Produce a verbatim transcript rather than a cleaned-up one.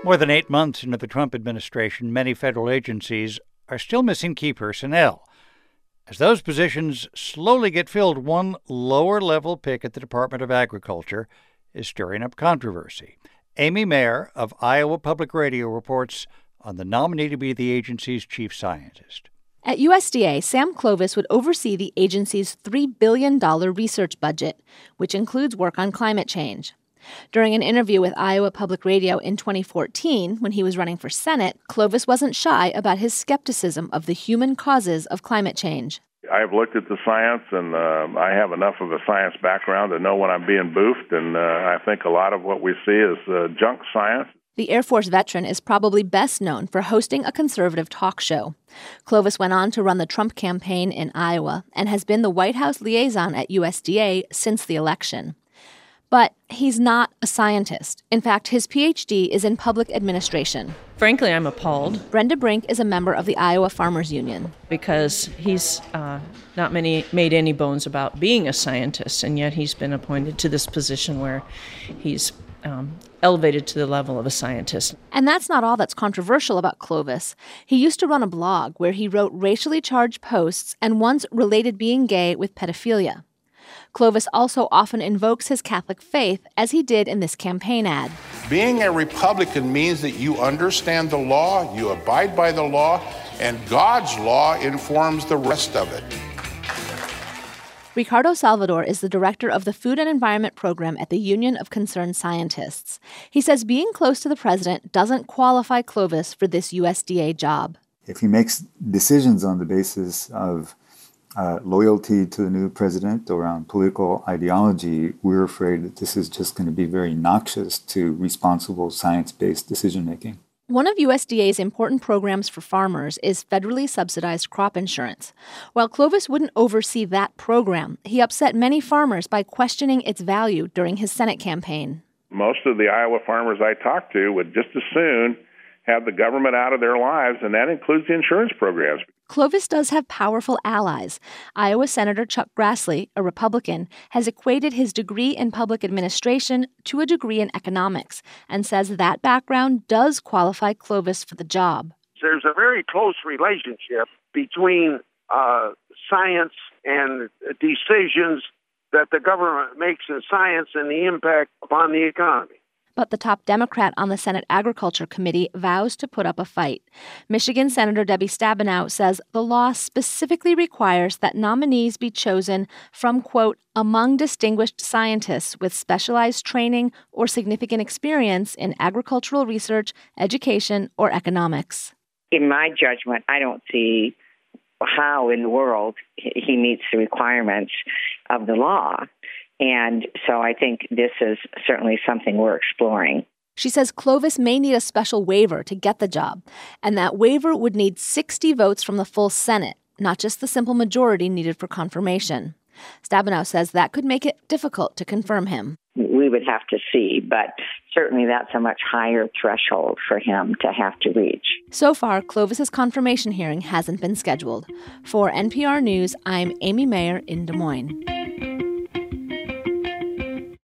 More than eight months into the Trump administration, many federal agencies are still missing key personnel. As those positions slowly get filled, one lower-level pick at the Department of Agriculture is stirring up controversy. Amy Mayer of Iowa Public Radio reports on the nominee to be the agency's chief scientist. At U S D A, Sam Clovis would oversee the agency's three billion dollars research budget, which includes work on climate change. During an interview with Iowa Public Radio in twenty fourteen, when he was running for Senate, Clovis wasn't shy about his skepticism of the human causes of climate change. I've looked at the science, and uh, I have enough of a science background to know when I'm being boofed, and uh, I think a lot of what we see is uh, junk science. The Air Force veteran is probably best known for hosting a conservative talk show. Clovis went on to run the Trump campaign in Iowa and has been the White House liaison at U S D A since the election. But he's not a scientist. In fact, his P H D is in public administration. Frankly, I'm appalled. Brenda Brink is a member of the Iowa Farmers Union. Because he's uh, not many made any bones about being a scientist, and yet he's been appointed to this position where he's um, elevated to the level of a scientist. And that's not all that's controversial about Clovis. He used to run a blog where he wrote racially charged posts and once related being gay with pedophilia. Clovis also often invokes his Catholic faith, as he did in this campaign ad. Being a Republican means that you understand the law, you abide by the law, and God's law informs the rest of it. Ricardo Salvador is the director of the Food and Environment Program at the Union of Concerned Scientists. He says being close to the president doesn't qualify Clovis for this U S D A job. If he makes decisions on the basis of Uh, loyalty to the new president or on political ideology, we're afraid that this is just going to be very noxious to responsible science-based decision-making. One of U S D A's important programs for farmers is federally subsidized crop insurance. While Clovis wouldn't oversee that program, he upset many farmers by questioning its value during his Senate campaign. Most of the Iowa farmers I talked to would just as soon have the government out of their lives, and that includes the insurance programs. Clovis does have powerful allies. Iowa Senator Chuck Grassley, a Republican, has equated his degree in public administration to a degree in economics and says that background does qualify Clovis for the job. There's a very close relationship between uh, science and decisions that the government makes in science and the impact upon the economy. But the top Democrat on the Senate Agriculture Committee vows to put up a fight. Michigan Senator Debbie Stabenow says the law specifically requires that nominees be chosen from, quote, among distinguished scientists with specialized training or significant experience in agricultural research, education, or economics. In my judgment, I don't see how in the world he meets the requirements of the law. And so I think this is certainly something we're exploring. She says Clovis may need a special waiver to get the job, and that waiver would need sixty votes from the full Senate, not just the simple majority needed for confirmation. Stabenow says that could make it difficult to confirm him. We would have to see, but certainly that's a much higher threshold for him to have to reach. So far, Clovis's confirmation hearing hasn't been scheduled. For N P R News, I'm Amy Mayer in Des Moines.